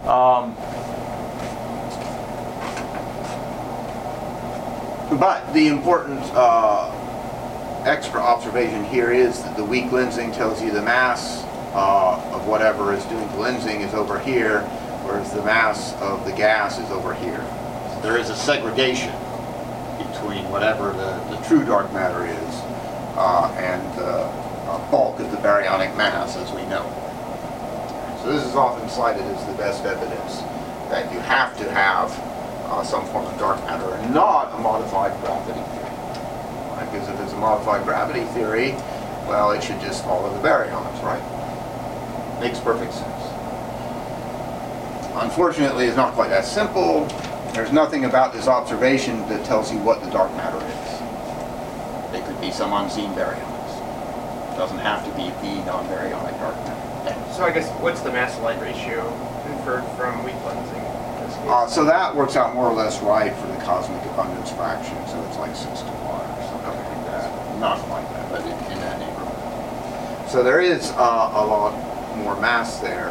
But the important extra observation here is that the weak lensing tells you the mass of whatever is doing the lensing is over here, whereas the mass of the gas is over here. So there is a segregation between whatever the true dark matter is and the bulk of the baryonic mass as we know. So this is often cited as the best evidence that you have to have some form of dark matter and not a modified gravity theory. Right? Because if it's a modified gravity theory, well, it should just follow the baryons, right? Makes perfect sense. Unfortunately, it's not quite that simple. There's nothing about this observation that tells you what the dark matter is. They could be some unseen baryons. It doesn't have to be the non-baryonic dark matter. Yeah. So I guess, what's the mass-to-light ratio inferred from weak lensing? So that works out more or less right for the cosmic abundance fraction, so it's like 6 to 1 or something like that. Not like that, but in that neighborhood. So there is a lot more mass there.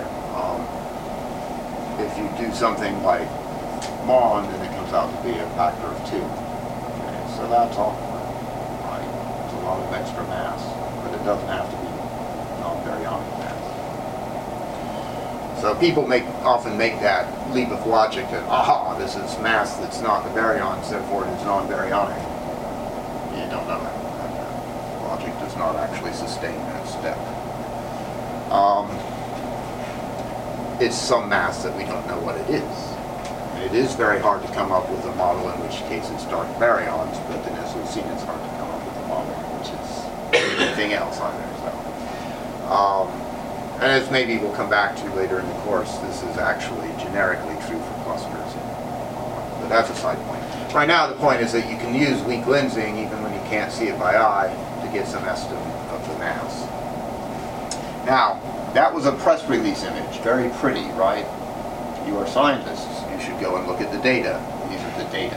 If you do something like MOND, then it comes out to be a factor of 2. Okay, so that's all right. It's a lot of extra mass, but it doesn't have to be non-baryonic mass. So people often make that leap of logic that, aha, this is mass that's not the baryons, therefore it is non-baryonic. You don't know that. Logic does not actually sustain that step. It's some mass that we don't know what it is. It is very hard to come up with a model in which case it's dark baryons, but then as we've seen, it's hard to come up with a model in which it's anything else either. So. And as maybe we'll come back to later in the course, this is actually generically true for clusters. But that's a side point. Right now the point is that you can use weak lensing even when you can't see it by eye to get some estimate of the mass. Now, that was a press release image. Very pretty, right? You are scientists. You should go and look at the data. These are the data.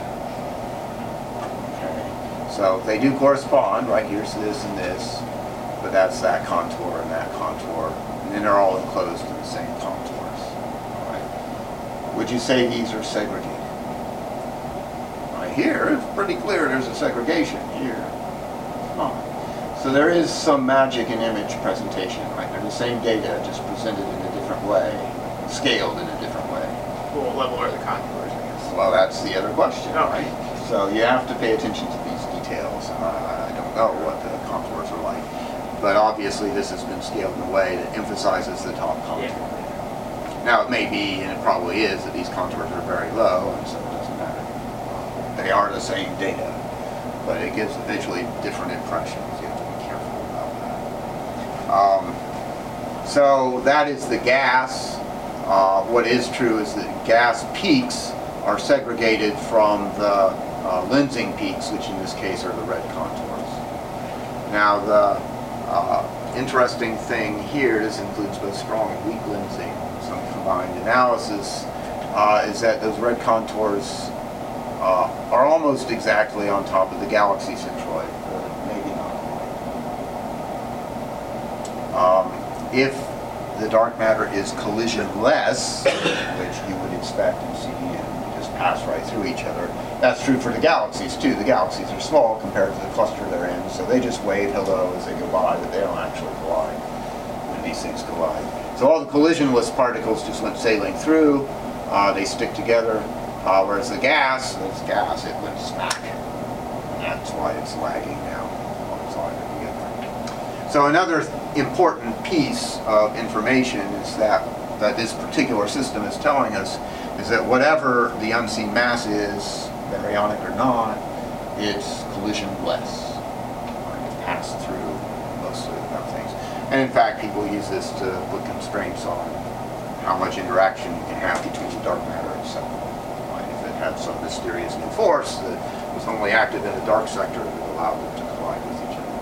Okay. So they do correspond, right? Here's this and this. But that's that contour and that contour. And then they're all enclosed in the same contours. All right. Would you say these are segregated? Right here, it's pretty clear there's a segregation. Here, it's not. So there is some magic in image presentation, right? They're the same data, just presented in a different way, scaled in a different way. Well, what level are the contours, I guess? Well, that's the other question, oh. Right? So you have to pay attention to these details. I don't know what the contours are like. But obviously this has been scaled in a way that emphasizes the top contour. Yeah. Now it may be, and it probably is, that these contours are very low, and so it doesn't matter. They are the same data, but it gives visually different impressions. You have to be careful about that. So that is the gas. What is true is that gas peaks are segregated from the lensing peaks, which in this case are the red contours. Now the interesting thing here, this includes both strong and weak lensing, some combined analysis, is that those red contours are almost exactly on top of the galaxy centroid, maybe not. If the dark matter is collisionless, which you would expect and see and just pass right through each other, that's true for the galaxies too. The galaxies are small compared to the cluster they're in, so they just wave hello as they go by, but they don't actually collide when these things collide. So all the collisionless particles just went sailing through, they stick together, whereas the gas, it went smack. And that's why it's lagging now alongside it together. So another important piece of information is that this particular system is telling us is that whatever the unseen mass is, baryonic or not, it's collisionless. It passed through most of the things. And in fact, people use this to put constraints on how much interaction you can have between the dark matter itself. Right? If it had some mysterious new force that was only active in the dark sector that allowed them to collide with each other.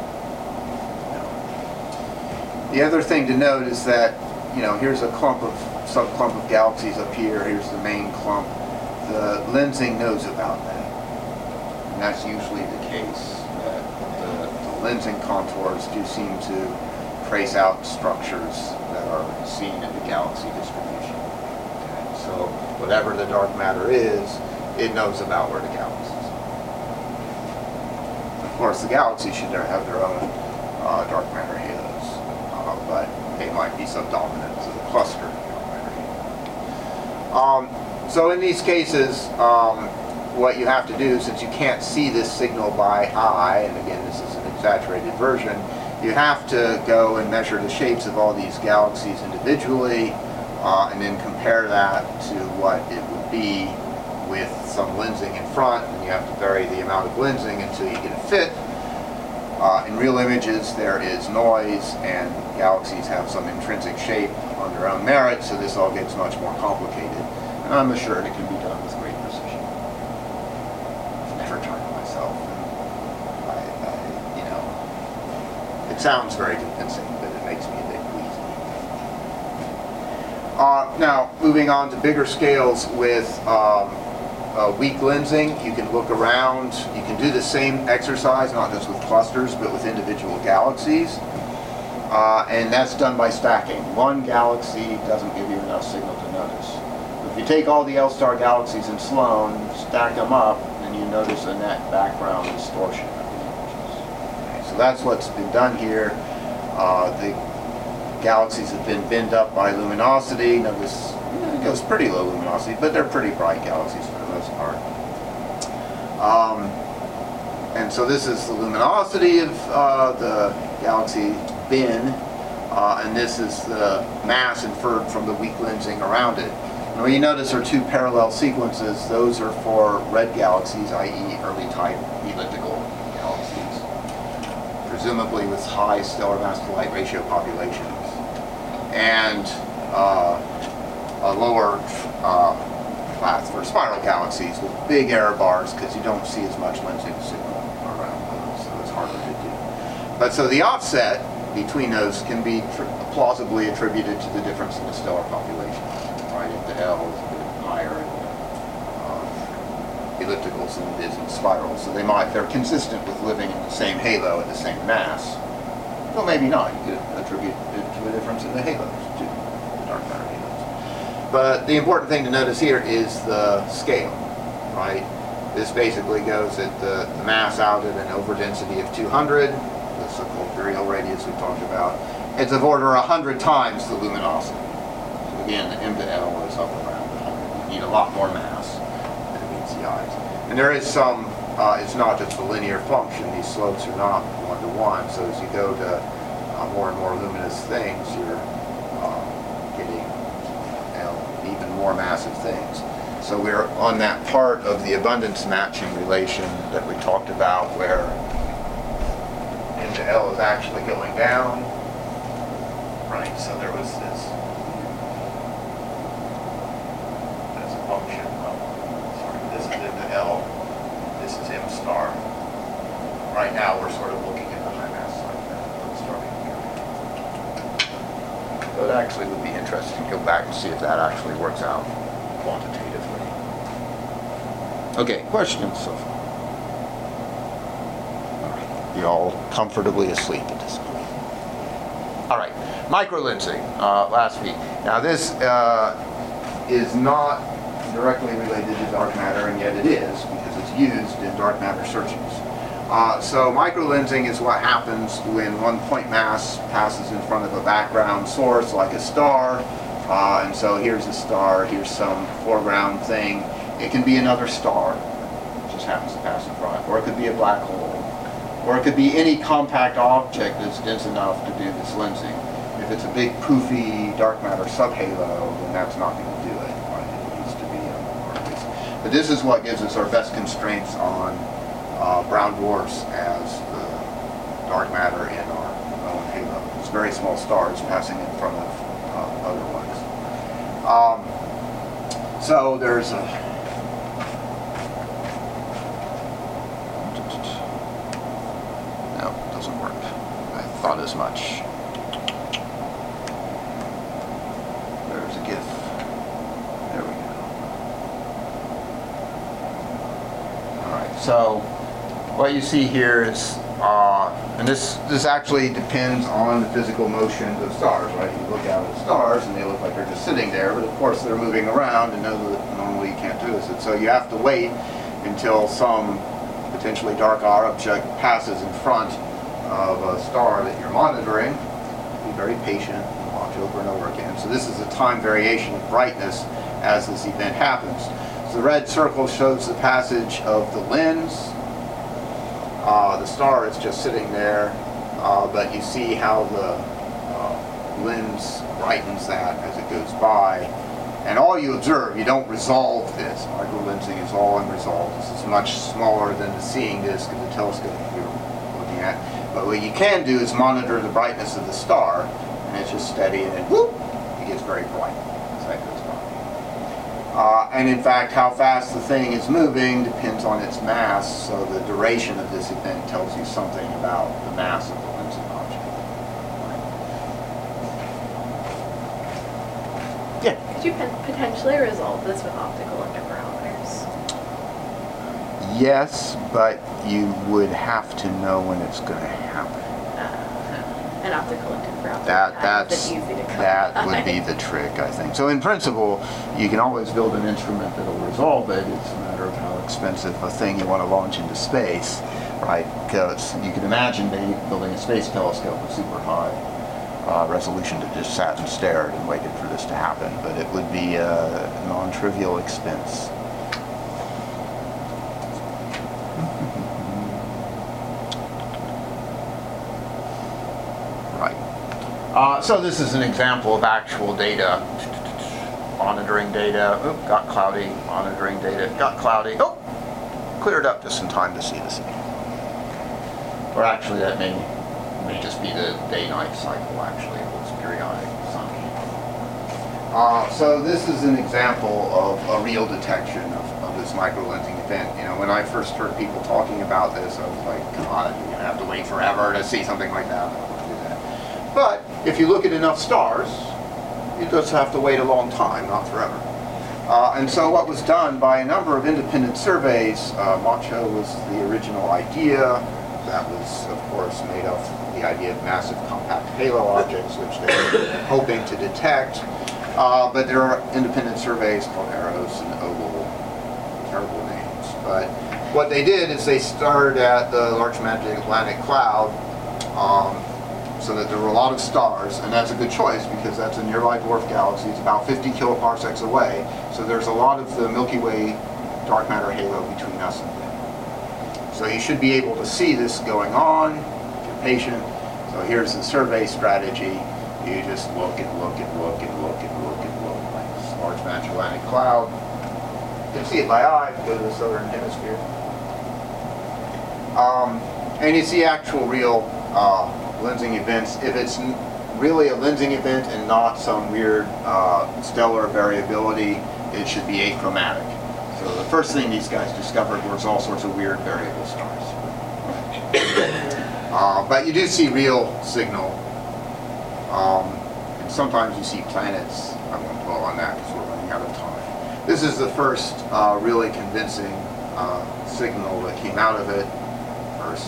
The other thing to note is that, here's a subclump of galaxies up here, here's the main clump. The lensing knows about that. And that's usually the case, that the lensing contours do seem to trace out structures that are seen in the galaxy distribution. So whatever the dark matter is, it knows about where the galaxies are. Of course, the galaxies should have their own dark matter halos, but they might be subdominant to the cluster dark matter halo. So in these cases, what you have to do, since you can't see this signal by eye, and again this is an exaggerated version, you have to go and measure the shapes of all these galaxies individually, and then compare that to what it would be with some lensing in front, and you have to vary the amount of lensing until you get a fit. In real images there is noise, and galaxies have some intrinsic shape on their own merit, so this all gets much more complicated. And I'm assured it can be done with great precision. I've never tried it myself. It sounds very convincing, but it makes me a bit queasy. Now, moving on to bigger scales with weak lensing, you can look around. You can do the same exercise, not just with clusters, but with individual galaxies. And that's done by stacking. One galaxy doesn't give you enough signal to notice. If you take all the L-star galaxies in Sloan, stack them up, then you notice a net background distortion of the images. Okay, so that's what's been done here. The galaxies have been binned up by luminosity. Notice it goes pretty low luminosity, but they're pretty bright galaxies for the most part. And so this is the luminosity of the galaxy bin, and this is the mass inferred from the weak lensing around it. And what you notice are two parallel sequences. Those are for red galaxies, i.e. early type elliptical galaxies, presumably with high stellar mass to light ratio populations. And a lower class for spiral galaxies with big error bars, because you don't see as much lensing signal around those, so it's harder to do. But so the offset between those can be plausibly attributed to the difference in the stellar population. Right, if the L is a bit higher in ellipticals than it is in spirals, so they're consistent with living in the same halo at the same mass. Well, maybe not. You could attribute it to a difference in the halos, too, the dark matter halos. But the important thing to notice here is the scale, right? This basically goes at the mass out at an overdensity of 200, the so-called virial radius we talked about. It's of order 100 times the luminosity. So again, the M to L is up around 100. You need a lot more mass than it meets the eyes. And there is some, it's not just a linear function. These slopes are not one-to-one. So as you go to more and more luminous things, you're getting even more massive things. So we're on that part of the abundance matching relation that we talked about, where M to L is actually going down. Right, so there was this as a function of, this is M to L, this is M star. Right now we're sort of looking at the high mass like that, starting here. So it actually would be interesting to go back and see if that actually works out quantitatively. Okay, questions so far? All right, you all comfortably asleep at this point. All right, microlensing, last week. Now this is not directly related to dark matter, and yet it is, because it's used in dark matter searches. So microlensing is what happens when one point mass passes in front of a background source, like a star. And so here's a star, here's some foreground thing. It can be another star, it just happens to pass in front, or it could be a black hole. Or it could be any compact object that's dense enough to do this lensing. If it's a big poofy dark matter subhalo, then that's not going to do it. Right? It needs to be more. But this is what gives us our best constraints on brown dwarfs as the dark matter in our own halo. It's very small stars passing in front of other ones. So there's a thought as much. There's a GIF. There we go. Alright, so what you see here is, and this actually depends on the physical motion of stars, right? You look out at stars and they look like they're just sitting there, but of course they're moving around, and normally you can't do this. And so you have to wait until some potentially dark object passes in front of a star that you're monitoring. Be very patient and watch over and over again. So this is a time variation of brightness as this event happens. So the red circle shows the passage of the lens. The star is just sitting there, but you see how the lens brightens that as it goes by. And all you observe, you don't resolve this. Microlensing is all unresolved. This is much smaller than the seeing disk of the telescope you're looking at. But what you can do is monitor the brightness of the star, and it's just steady, and then whoop, it gets very bright as that goes by. And in fact, how fast the thing is moving depends on its mass, so the duration of this event tells you something about the mass of the lensing object. Yeah? Could you potentially resolve this with optical interferometers? Yes, but you would have to know when it's going to happen. An optical interferometer. That easy to come would be the trick, I think. So in principle, you can always build an instrument that will resolve it. It's a matter of how expensive a thing you want to launch into space, right? Because you can imagine building a space telescope with super high resolution that just sat and stared and waited for this to happen, but it would be a non-trivial expense. So this is an example of actual data, monitoring data. Oop, got cloudy, monitoring data, got cloudy. Oh, cleared up just in time to see this again. Or actually, that may just be the day-night cycle. Actually, it looks periodic. So this is an example of a real detection of this microlensing event. You know, when I first heard people talking about this, I was like, God, you're gonna have to wait forever to see something like that. But if you look at enough stars, you just have to wait a long time, not forever. And so what was done by a number of independent surveys, MACHO was the original idea. That was, of course, made of the idea of massive compact halo objects, which they were hoping to detect. But there are independent surveys called AROS and OGLE, terrible names. But what they did is they started at the Large Magellanic Cloud, so that there were a lot of stars, and that's a good choice because that's a nearby dwarf galaxy. It's about 50 kiloparsecs away, so there's a lot of the Milky Way dark matter halo between us and them. So you should be able to see this going on if you're patient. So here's the survey strategy. You just look and look and look and look and look and look like this Large Magellanic Cloud. You can see it by eye if you go to the southern hemisphere. And you see actual real lensing events. If it's really a lensing event and not some weird stellar variability, it should be achromatic. So the first thing these guys discovered was all sorts of weird variable stars. But you do see real signal. And sometimes you see planets. I won't dwell on that because we're running out of time. This is the first really convincing signal that came out of it. First.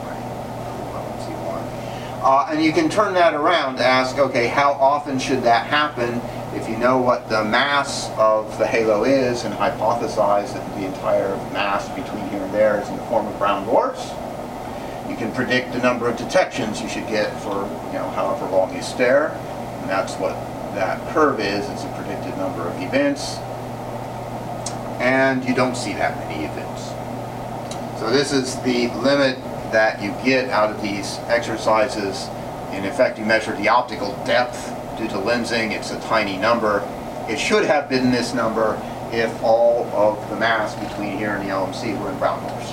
And you can turn that around to ask, okay, how often should that happen? If you know what the mass of the halo is and hypothesize that the entire mass between here and there is in the form of brown dwarfs, you can predict the number of detections you should get for, you know, however long you stare. And that's what that curve is. It's a predicted number of events. And you don't see that many events. So this is the limit that you get out of these exercises. In effect, you measure the optical depth due to lensing. It's a tiny number. It should have been this number if all of the mass between here and the LMC were in brown dwarfs.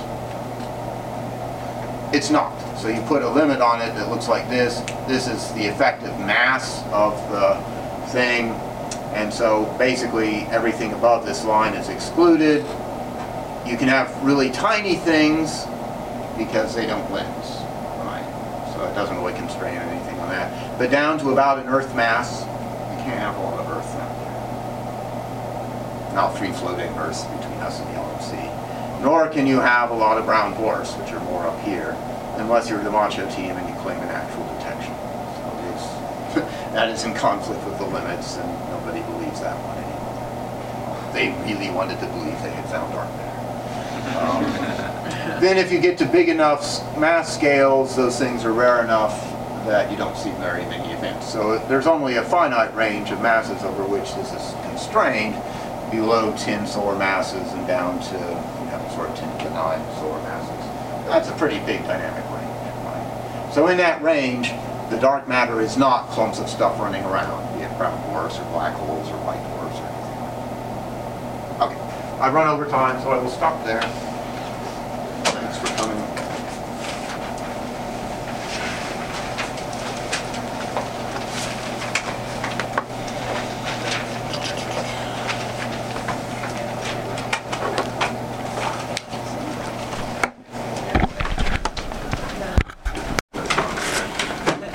It's not. So you put a limit on it that looks like this. This is the effective mass of the thing. And so basically everything above this line is excluded. You can have really tiny things because they don't lens, right? So it doesn't really constrain anything on that. But down to about an Earth mass, you can't have a lot of Earth out there. Not free-floating Earths between us and the LMC. Nor can you have a lot of brown dwarfs, which are more up here, unless you're the MACHO team and you claim an actual detection. So that is in conflict with the limits, and nobody believes that one anymore. They really wanted to believe they had found dark matter. Then if you get to big enough mass scales, those things are rare enough that you don't see very many events. So there's only a finite range of masses over which this is constrained, below 10 solar masses and down to, sort of 10 to the 9 solar masses. That's a pretty big dynamic range, right? So in that range, the dark matter is not clumps of stuff running around, be it brown dwarfs or black holes or white dwarfs or anything like that. Okay, I've run over time, so I will stop there.